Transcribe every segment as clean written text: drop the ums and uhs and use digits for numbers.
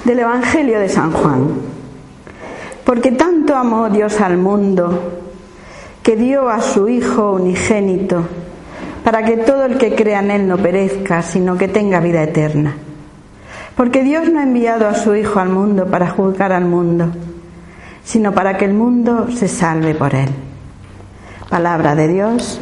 Del Evangelio de San Juan. Porque tanto amó Dios al mundo, que dio a su Hijo unigénito, para que todo el que crea en Él no perezca, sino que tenga vida eterna. Porque Dios no ha enviado a su Hijo al mundo para juzgar al mundo, sino para que el mundo se salve por Él. Palabra de Dios.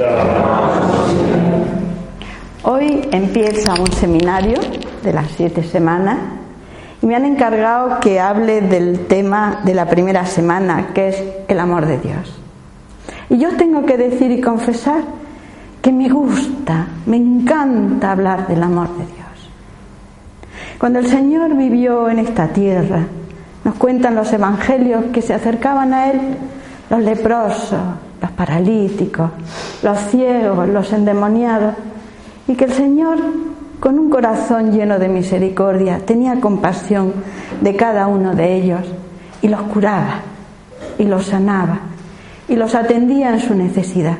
Hoy empieza un seminario de las 7 semanas y me han encargado que hable del tema de la primera semana, que es el amor de Dios. Y yo tengo que decir y confesar que me gusta, me encanta hablar del amor de Dios. Cuando el Señor vivió en esta tierra, nos cuentan los evangelios que se acercaban a Él los leprosos, los paralíticos, los ciegos, los endemoniados, y que el Señor, con un corazón lleno de misericordia, tenía compasión de cada uno de ellos y los curaba y los sanaba y los atendía en su necesidad.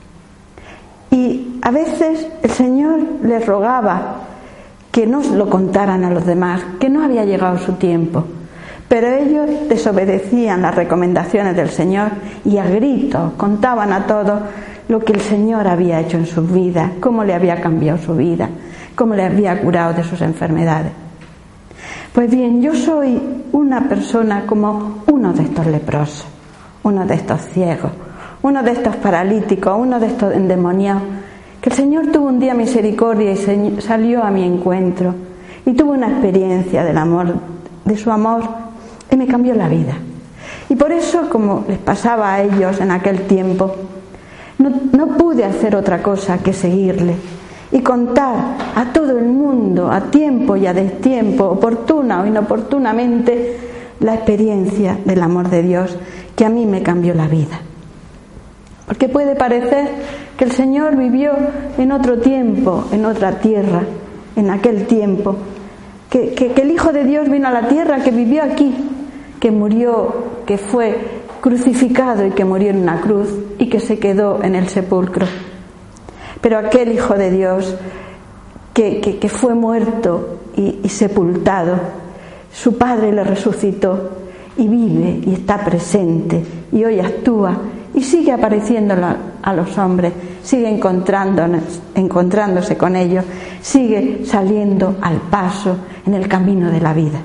Y a veces el Señor les rogaba que no lo contaran a los demás, que no había llegado su tiempo, pero ellos desobedecían las recomendaciones del Señor y a gritos contaban a todos lo que el Señor había hecho en sus vidas, cómo le había cambiado su vida, cómo le había curado de sus enfermedades. Pues bien, yo soy una persona como uno de estos leprosos, uno de estos ciegos, uno de estos paralíticos, uno de estos endemoniados, que el Señor tuvo un día misericordia y salió a mi encuentro y tuvo una experiencia del amor, de su amor, y me cambió la vida. Y por eso, como les pasaba a ellos en aquel tiempo, no pude hacer otra cosa que seguirle y contar a todo el mundo, a tiempo y a destiempo, oportuna o inoportunamente, la experiencia del amor de Dios que a mí me cambió la vida. Porque puede parecer que el Señor vivió en otro tiempo, en otra tierra, en aquel tiempo, que el Hijo de Dios vino a la tierra, que vivió aquí, que murió, que fue crucificado y que murió en una cruz y que se quedó en el sepulcro. Pero aquel Hijo de Dios que fue muerto y sepultado, su Padre le resucitó y vive y está presente y hoy actúa y sigue apareciendo a los hombres, sigue encontrándose con ellos, sigue saliendo al paso en el camino de la vida.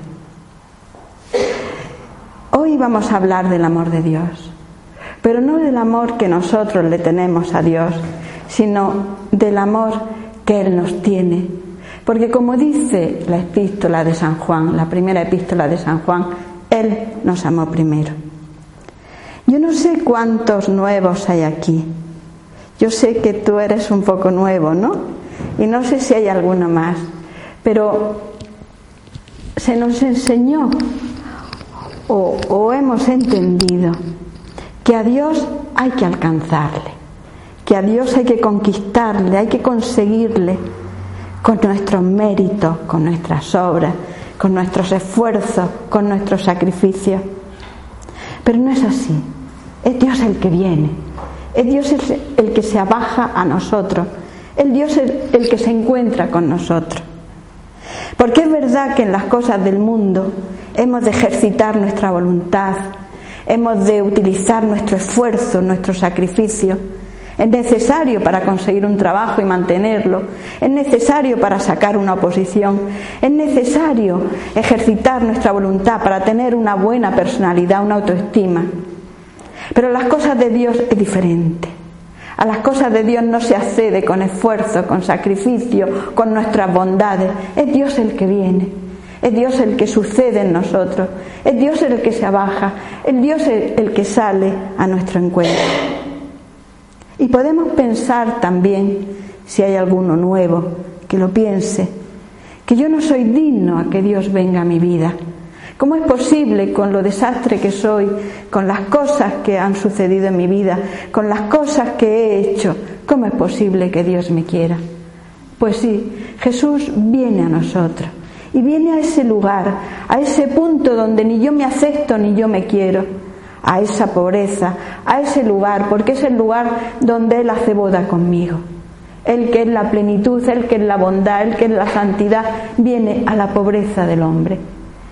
Hoy vamos a hablar del amor de Dios, pero no del amor que nosotros le tenemos a Dios, sino del amor que Él nos tiene. Porque como dice la epístola de San Juan, la primera epístola de San Juan, Él nos amó primero. Yo no sé cuántos nuevos hay aquí. Yo sé que tú eres un poco nuevo, ¿no? Y no sé si hay alguno más. Pero se nos enseñó o hemos entendido que a Dios hay que alcanzarle, que a Dios hay que conquistarle, hay que conseguirle con nuestros méritos, con nuestras obras, con nuestros esfuerzos, con nuestros sacrificios. Pero no es así. Es Dios el que viene, es Dios el que se abaja a nosotros, es Dios el que se encuentra con nosotros. Porque es verdad que en las cosas del mundo hemos de ejercitar nuestra voluntad, hemos de utilizar nuestro esfuerzo, nuestro sacrificio. Es necesario para conseguir un trabajo y mantenerlo, es necesario para sacar una oposición, es necesario ejercitar nuestra voluntad para tener una buena personalidad, una autoestima. Pero las cosas de Dios es diferente. A las cosas de Dios no se accede con esfuerzo, con sacrificio, con nuestras bondades. Es Dios el que viene, es Dios el que sucede en nosotros, es Dios el que se abaja, es Dios el que sale a nuestro encuentro. Y podemos pensar también, si hay alguno nuevo que lo piense, que yo no soy digno a que Dios venga a mi vida. ¿Cómo es posible, con lo desastre que soy, con las cosas que han sucedido en mi vida, con las cosas que he hecho, cómo es posible que Dios me quiera? Pues sí, Jesús viene a nosotros y viene a ese lugar, a ese punto donde ni yo me acepto ni yo me quiero, a esa pobreza, a ese lugar, porque es el lugar donde Él hace boda conmigo. Él que es la plenitud, Él que es la bondad, Él que es la santidad, viene a la pobreza del hombre.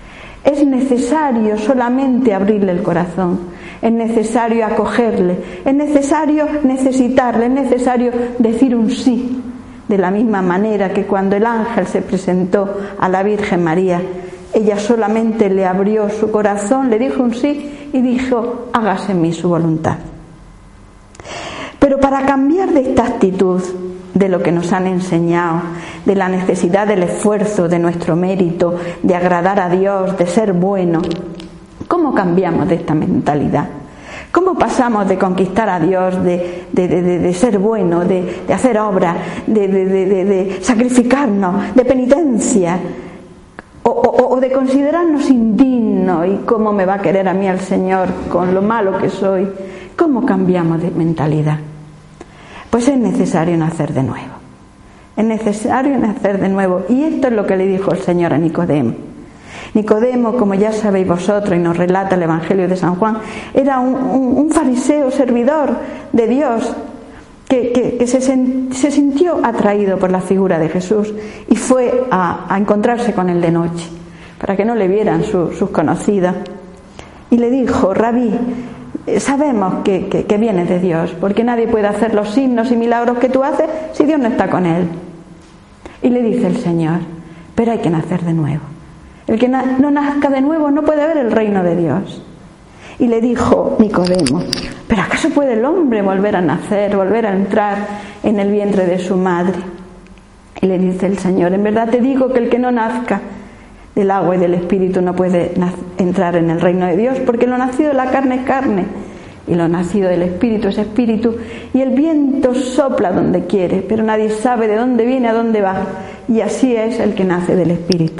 Es necesario solamente abrirle el corazón, es necesario acogerle, es necesario necesitarle, es necesario decir un sí, de la misma manera que cuando el ángel se presentó a la Virgen María, ella solamente le abrió su corazón, le dijo un sí y dijo: hágase en mí su voluntad. Pero para cambiar de esta actitud, de lo que nos han enseñado, de la necesidad del esfuerzo, de nuestro mérito, de agradar a Dios, de ser bueno, ¿cómo cambiamos de esta mentalidad? ¿Cómo pasamos de conquistar a Dios, de ser bueno, de hacer obras, de sacrificarnos, de penitencia, o de considerarnos indignos y cómo me va a querer a mí el Señor con lo malo que soy? ¿Cómo cambiamos de mentalidad? Pues es necesario nacer de nuevo. Es necesario nacer de nuevo. Y esto es lo que le dijo el Señor a Nicodemo. Nicodemo, como ya sabéis vosotros y nos relata el Evangelio de San Juan, era un fariseo servidor de Dios que se sintió atraído por la figura de Jesús y fue a encontrarse con él de noche para que no le vieran sus conocidos. Y le dijo: Rabí, sabemos que vienes de Dios, porque nadie puede hacer los signos y milagros que tú haces si Dios no está con él. Y le dice el Señor: pero hay que nacer de nuevo. El que no nazca de nuevo no puede ver el reino de Dios. Y le dijo Nicodemo: ¿pero acaso puede el hombre volver a nacer, volver a entrar en el vientre de su madre? Y le dice el Señor: en verdad te digo que el que no nazca del agua y del Espíritu no puede entrar en el reino de Dios, porque lo nacido de la carne es carne, y lo nacido del Espíritu es espíritu, y el viento sopla donde quiere, pero nadie sabe de dónde viene, a dónde va, y así es el que nace del Espíritu.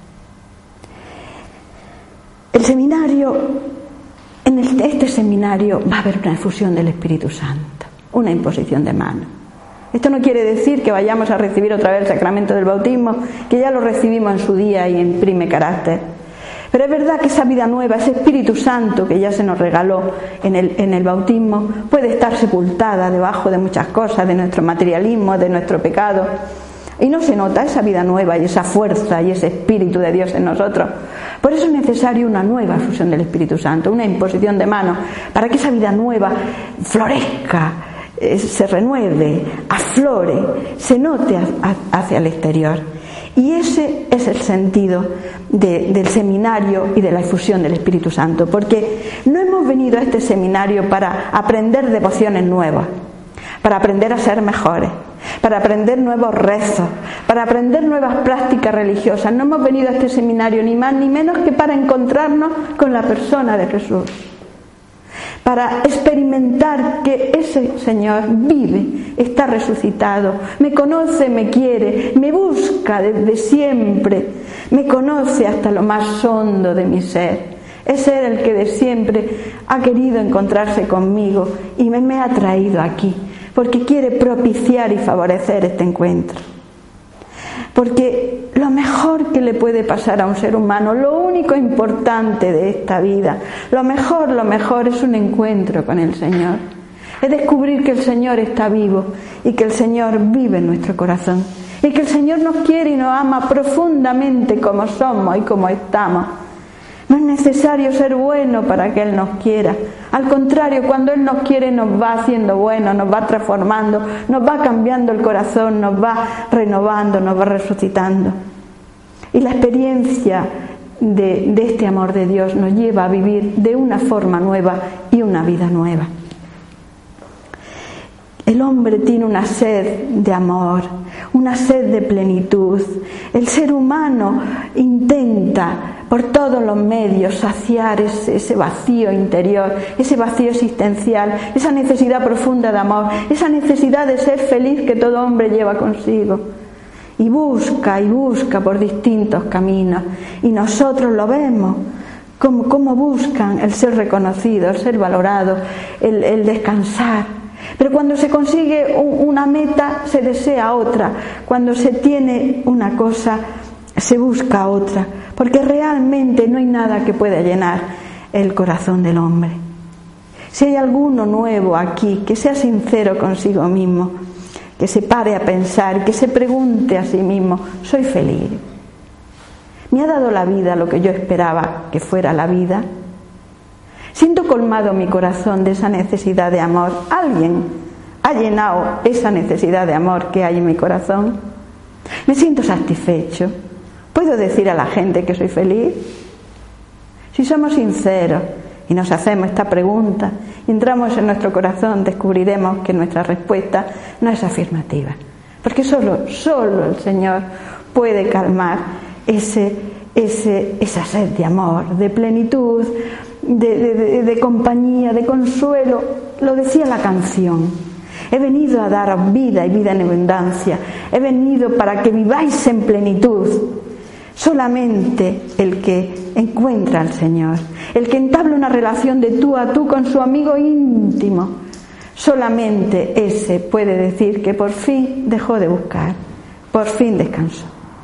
El seminario, en este seminario va a haber una efusión del Espíritu Santo, una imposición de manos. Esto no quiere decir que vayamos a recibir otra vez el sacramento del bautismo, que ya lo recibimos en su día y imprime carácter. Pero es verdad que esa vida nueva, ese Espíritu Santo que ya se nos regaló en el bautismo, puede estar sepultada debajo de muchas cosas, de nuestro materialismo, de nuestro pecado. Y no se nota esa vida nueva y esa fuerza y ese Espíritu de Dios en nosotros. Por eso es necesario una nueva efusión del Espíritu Santo, una imposición de manos, para que esa vida nueva florezca, se renueve, aflore, se note hacia el exterior. Y ese es el sentido del seminario y de la efusión del Espíritu Santo, porque no hemos venido a este seminario para aprender devociones nuevas, para aprender a ser mejores, para aprender nuevos rezos, para aprender nuevas prácticas religiosas. No hemos venido a este seminario ni más ni menos que para encontrarnos con la persona de Jesús, para experimentar que ese Señor vive, está resucitado, me conoce, me quiere, me busca desde siempre, me conoce hasta lo más hondo de mi ser. Es Él el que de siempre ha querido encontrarse conmigo y me ha traído aquí, porque quiere propiciar y favorecer este encuentro. Porque lo mejor que le puede pasar a un ser humano, lo único importante de esta vida, lo mejor es un encuentro con el Señor. Es descubrir que el Señor está vivo y que el Señor vive en nuestro corazón. Y que el Señor nos quiere y nos ama profundamente como somos y como estamos. No es necesario ser bueno para que Él nos quiera. Al contrario, cuando Él nos quiere nos va haciendo buenos, nos va transformando, nos va cambiando el corazón, nos va renovando, nos va resucitando. Y la experiencia de este amor de Dios nos lleva a vivir de una forma nueva y una vida nueva. El hombre tiene una sed de amor, una sed de plenitud. El ser humano intenta por todos los medios saciar ese vacío interior, ese vacío existencial, esa necesidad profunda de amor, esa necesidad de ser feliz que todo hombre lleva consigo. Y busca por distintos caminos. Y nosotros lo vemos, cómo buscan el ser reconocido, el ser valorado, el descansar. Pero cuando se consigue una meta, se desea otra. Cuando se tiene una cosa, se busca otra. Porque realmente no hay nada que pueda llenar el corazón del hombre. Si hay alguno nuevo aquí, que sea sincero consigo mismo, que se pare a pensar, que se pregunte a sí mismo: ¿soy feliz? me ha dado la vida, lo que yo esperaba que fuera la vida. Siento colmado mi corazón de esa necesidad de amor. Alguien ha llenado esa necesidad de amor que hay en mi corazón. Me siento satisfecho. ¿Puedo decir a la gente que soy feliz? Si somos sinceros y nos hacemos esta pregunta y entramos en nuestro corazón, descubriremos que nuestra respuesta no es afirmativa. Porque solo el Señor puede calmar esa sed de amor, de plenitud, de compañía, de consuelo. Lo decía la canción: he venido a daros vida y vida en abundancia, he venido para que viváis en plenitud. Solamente el que encuentra al Señor, el que entabla una relación de tú a tú con su amigo íntimo, solamente ese puede decir que por fin dejó de buscar, por fin descansó.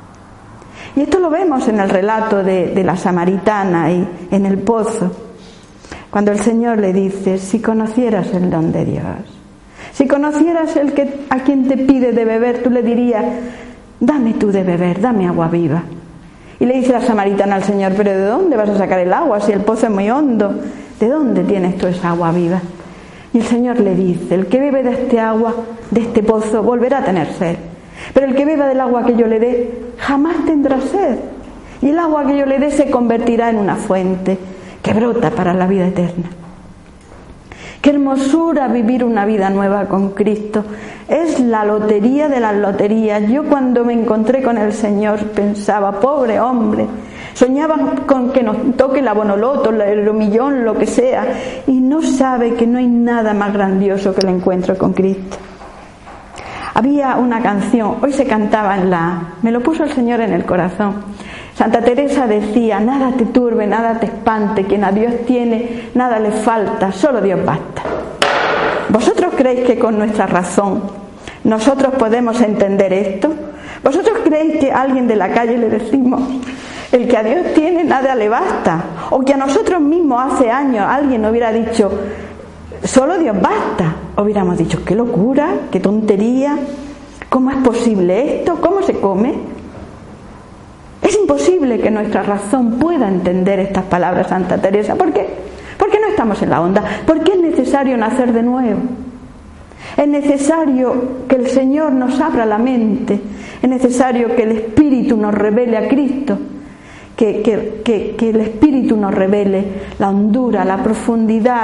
Y esto lo vemos en el relato de la samaritana y en el pozo, cuando el Señor le dice: si conocieras el don de Dios, si conocieras a quien te pide de beber, tú le dirías: dame tú de beber, dame agua viva. Y le dice la samaritana al Señor: pero ¿de dónde vas a sacar el agua si el pozo es muy hondo? ¿De dónde tienes tú esa agua viva? Y el Señor le dice: el que bebe de este agua, de este pozo, volverá a tener sed. Pero el que beba del agua que yo le dé, jamás tendrá sed. Y el agua que yo le dé se convertirá en una fuente que brota para la vida eterna. Qué hermosura vivir una vida nueva con Cristo. Es la lotería de las loterías. Yo cuando me encontré con el Señor pensaba: pobre hombre, soñaba con que nos toque la bonoloto, el euromillón, lo que sea, y no sabe que no hay nada más grandioso que el encuentro con Cristo. Había una canción, hoy se cantaba me lo puso el Señor en el corazón. Santa Teresa decía: nada te turbe, nada te espante, quien a Dios tiene, nada le falta, solo Dios basta. ¿Vosotros creéis que con nuestra razón nosotros podemos entender esto? ¿Vosotros creéis que a alguien de la calle le decimos: el que a Dios tiene, nada le basta? O que a nosotros mismos hace años alguien hubiera dicho: solo Dios basta. Hubiéramos dicho: qué locura, qué tontería, ¿cómo es posible esto? ¿Cómo se come? Es imposible que nuestra razón pueda entender estas palabras de Santa Teresa. ¿Por qué? Porque no estamos en la onda. Porque es necesario nacer de nuevo. Es necesario que el Señor nos abra la mente. Es necesario que el Espíritu nos revele a Cristo. Que el Espíritu nos revele la hondura, la profundidad,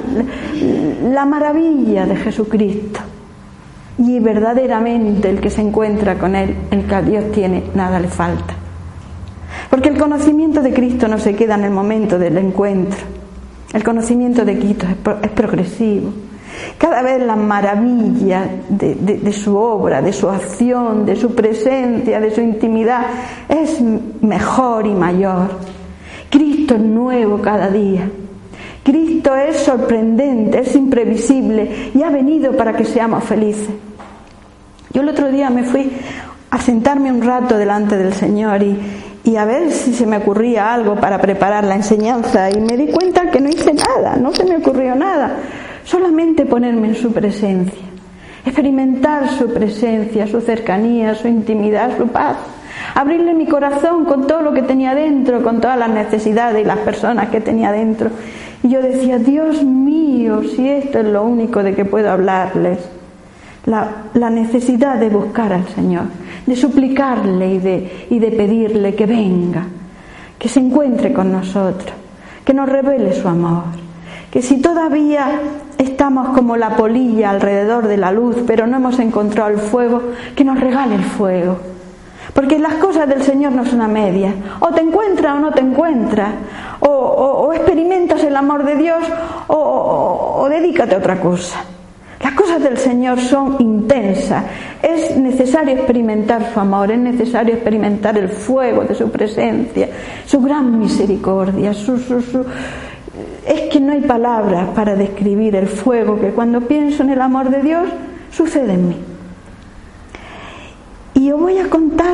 la maravilla de Jesucristo. Y verdaderamente el que se encuentra con Él, el que a Dios tiene, nada le falta. Porque el conocimiento de Cristo no se queda en el momento del encuentro. El conocimiento de Cristo es progresivo. Cada vez la maravilla de su obra, de su acción, de su presencia, de su intimidad es mejor y mayor. Cristo es nuevo cada día. Cristo es sorprendente, es imprevisible y ha venido para que seamos felices. Yo el otro día me fui a sentarme un rato delante del Señor y a ver si se me ocurría algo para preparar la enseñanza, y me di cuenta que no hice nada, no se me ocurrió nada. Solamente ponerme en su presencia, experimentar su presencia, su cercanía, su intimidad, su paz, abrirle mi corazón con todo lo que tenía dentro, con todas las necesidades y las personas que tenía dentro. Y yo decía: Dios mío, si esto es lo único de que puedo hablarles, la necesidad de buscar al Señor, de suplicarle y de pedirle que venga, que se encuentre con nosotros, que nos revele su amor. Que si todavía estamos como la polilla alrededor de la luz, pero no hemos encontrado el fuego, que nos regale el fuego. Porque las cosas del Señor no son a medias. O te encuentras o no te encuentras. O experimentas el amor de Dios o dedícate a otra cosa. Las cosas del Señor son intensas. Es necesario experimentar su amor, es necesario experimentar el fuego de su presencia, su gran misericordia, Es que no hay palabras para describir el fuego que cuando pienso en el amor de Dios sucede en mí. Y os voy a contar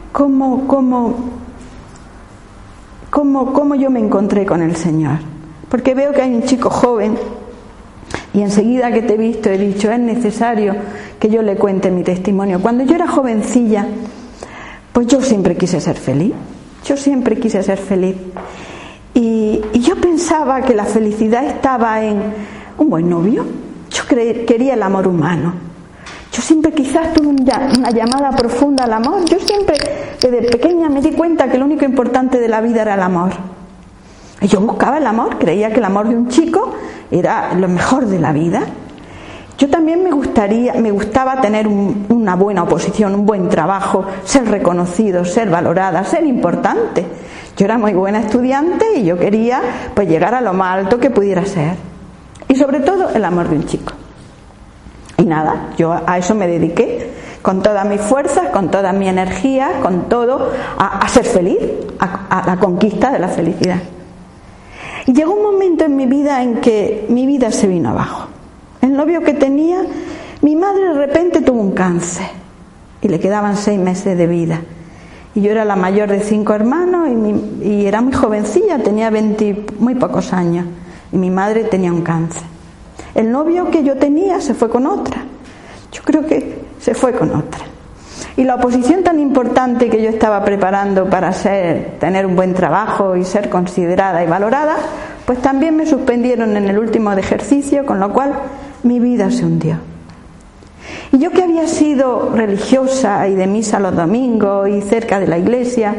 cómo yo me encontré con el Señor. Porque veo que hay un chico joven y enseguida que te he visto he dicho: es necesario que yo le cuente mi testimonio. Cuando yo era jovencilla, pues yo siempre quise ser feliz. Yo siempre quise ser feliz. Y yo pensaba que la felicidad estaba en un buen novio. Yo quería el amor humano. Yo siempre quizás tuve una llamada profunda al amor. Yo siempre, desde pequeña, me di cuenta que lo único importante de la vida era el amor. Y yo buscaba el amor, creía que el amor de un chico era lo mejor de la vida. Yo también me gustaba tener una buena oposición, un buen trabajo, ser reconocido, ser valorada, ser importante. Yo era muy buena estudiante y yo quería pues llegar a lo más alto que pudiera ser. Y sobre todo el amor de un chico. Y nada, yo a eso me dediqué con todas mis fuerzas, con toda mi energía, con todo, a ser feliz, a la conquista de la felicidad. Y llegó un momento en mi vida en que mi vida se vino abajo. El novio que tenía, mi madre de repente tuvo un cáncer y le quedaban 6 meses de vida. Y yo era la mayor de 5 hermanos y era muy jovencilla, tenía 20 muy pocos años. Y mi madre tenía un cáncer. El novio que yo tenía se fue con otra. Yo creo que se fue con otra. Y la oposición tan importante que yo estaba preparando para tener un buen trabajo y ser considerada y valorada, pues también me suspendieron en el último de ejercicio, con lo cual mi vida se hundió. Y yo, que había sido religiosa y de misa los domingos y cerca de la iglesia,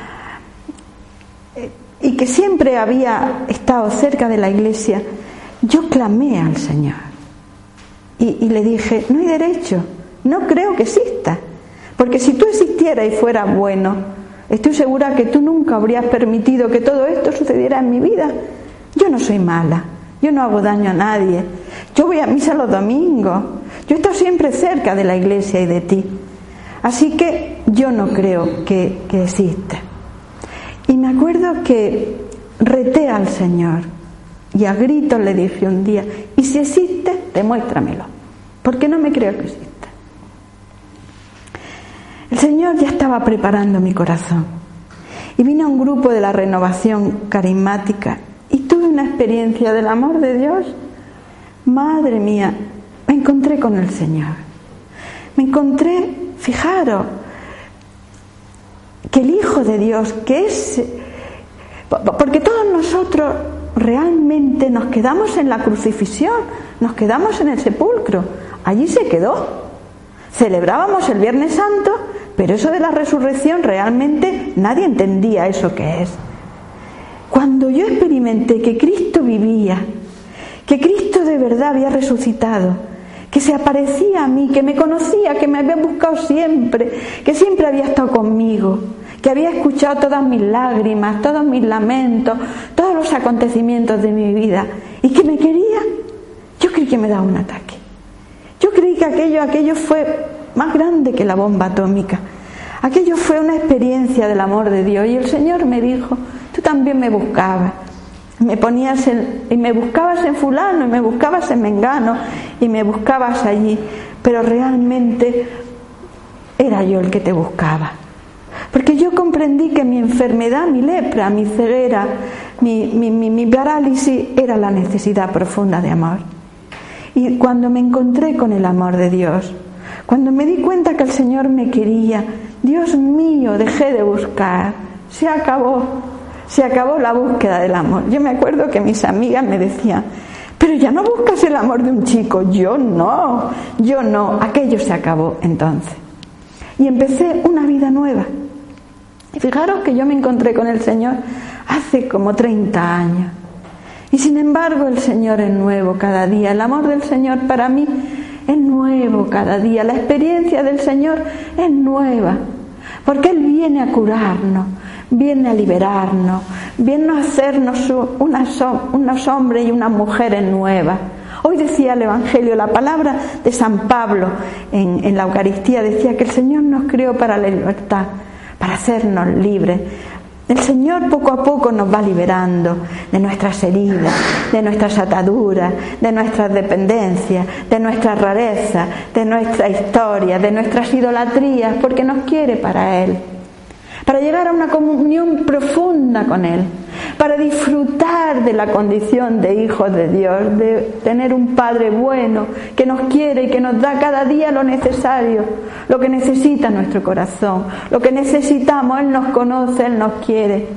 y que siempre había estado cerca de la iglesia, yo clamé al Señor y le dije: no hay derecho, no creo que exista, porque si tú existieras y fueras bueno, estoy segura que tú nunca habrías permitido que todo esto sucediera en mi vida. Yo no soy mala, yo no hago daño a nadie, yo voy a misa los domingos, yo estoy siempre cerca de la iglesia y de ti, así que yo no creo que exista. Y me acuerdo que reté al Señor y a gritos le dije un día: y si existe, demuéstramelo, porque no me creo que exista. El Señor ya estaba preparando mi corazón y vino a un grupo de la renovación carismática y tuve una experiencia del amor de Dios. Madre mía, me encontré con el Señor. Me encontré, fijaros, que el Hijo de Dios, que es... Porque todos nosotros realmente nos quedamos en la crucifixión, nos quedamos en el sepulcro, allí se quedó. Celebrábamos el Viernes Santo, pero eso de la resurrección realmente nadie entendía eso que es. Cuando yo experimenté que Cristo vivía, que Cristo de verdad había resucitado, que se aparecía a mí, que me conocía, que me había buscado siempre, que siempre había estado conmigo, que había escuchado todas mis lágrimas, todos mis lamentos, todos los acontecimientos de mi vida, y que me quería, yo creí que me daba un ataque. Yo creí que aquello fue más grande que la bomba atómica. Aquello fue una experiencia del amor de Dios. Y el Señor me dijo: tú también me buscabas. Y me buscabas en fulano, y me buscabas en mengano, y me buscabas allí. Pero realmente era yo el que te buscaba. Porque yo comprendí que mi enfermedad, mi lepra, mi ceguera, mi parálisis era la necesidad profunda de amor. Y cuando me encontré con el amor de Dios, cuando me di cuenta que el Señor me quería, Dios mío, dejé de buscar. Se acabó la búsqueda del amor. Yo me acuerdo que mis amigas me decían: pero ya no buscas el amor de un chico. Yo no. Aquello se acabó entonces. Y empecé una vida nueva. Y fijaros que yo me encontré con el Señor hace como 30 años. Y sin embargo el Señor es nuevo cada día. El amor del Señor para mí es nuevo cada día. La experiencia del Señor es nueva. Porque Él viene a curarnos, viene a liberarnos, viene a hacernos unos hombres y unas mujeres nuevas. Hoy decía el Evangelio, la palabra de San Pablo en la Eucaristía, decía que el Señor nos creó para la libertad, para hacernos libres. El Señor poco a poco nos va liberando de nuestras heridas, de nuestras ataduras, de nuestras dependencias, de nuestras rarezas, de nuestra historia, de nuestras idolatrías, porque nos quiere para Él, para llegar a una comunión profunda con Él, para disfrutar de la condición de hijos de Dios, de tener un Padre bueno que nos quiere y que nos da cada día lo necesario, lo que necesita nuestro corazón, lo que necesitamos. Él nos conoce, Él nos quiere.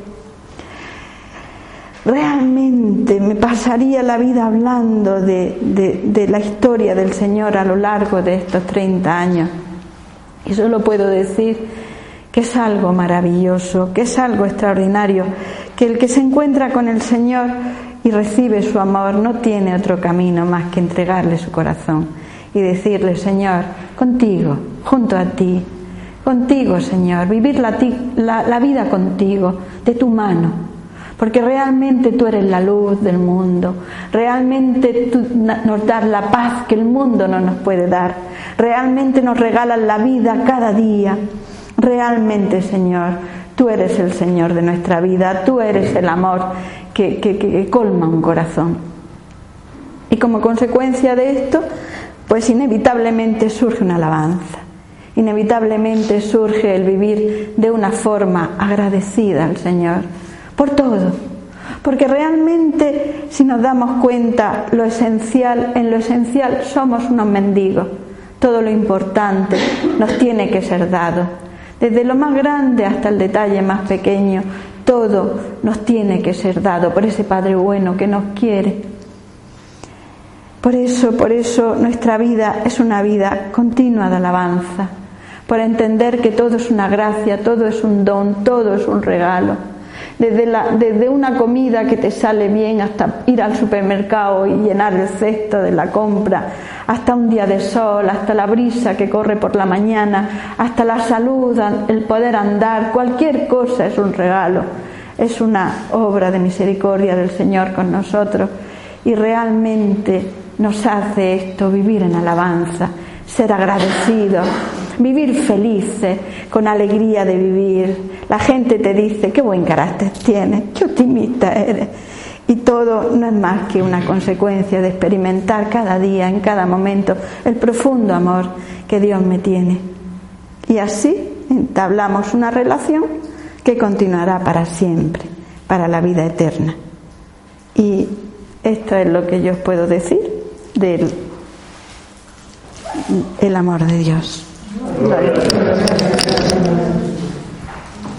Realmente me pasaría la vida hablando de la historia del Señor a lo largo de estos 30 años. Y solo puedo decir que es algo maravilloso, que es algo extraordinario, que el que se encuentra con el Señor y recibe su amor no tiene otro camino más que entregarle su corazón y decirle: Señor, contigo, junto a ti, contigo, Señor, vivir la vida contigo, de tu mano. Porque realmente tú eres la luz del mundo, realmente tú nos das la paz que el mundo no nos puede dar, realmente nos regalas la vida cada día. Realmente, Señor, tú eres el Señor de nuestra vida, tú eres el amor que colma un corazón. Y como consecuencia de esto, pues inevitablemente surge una alabanza, inevitablemente surge el vivir de una forma agradecida al Señor por todo, porque realmente, si nos damos cuenta, en lo esencial somos unos mendigos. Todo lo importante nos tiene que ser dado, desde lo más grande hasta el detalle más pequeño. Todo nos tiene que ser dado por ese Padre bueno que nos quiere. Por eso nuestra vida es una vida continua de alabanza, por entender que todo es una gracia, todo es un don, todo es un regalo. Desde una comida que te sale bien hasta ir al supermercado y llenar el cesto de la compra, hasta un día de sol, hasta la brisa que corre por la mañana, hasta la salud, el poder andar, cualquier cosa es un regalo, es una obra de misericordia del Señor con nosotros, y realmente nos hace esto vivir en alabanza, ser agradecidos, vivir felices, con alegría de vivir. La gente te dice: qué buen carácter tienes, qué optimista eres. Y todo no es más que una consecuencia de experimentar cada día, en cada momento, el profundo amor que Dios me tiene. Y así entablamos una relación que continuará para siempre, para la vida eterna. Y esto es lo que yo os puedo decir del amor de Dios. Gloria a Dios.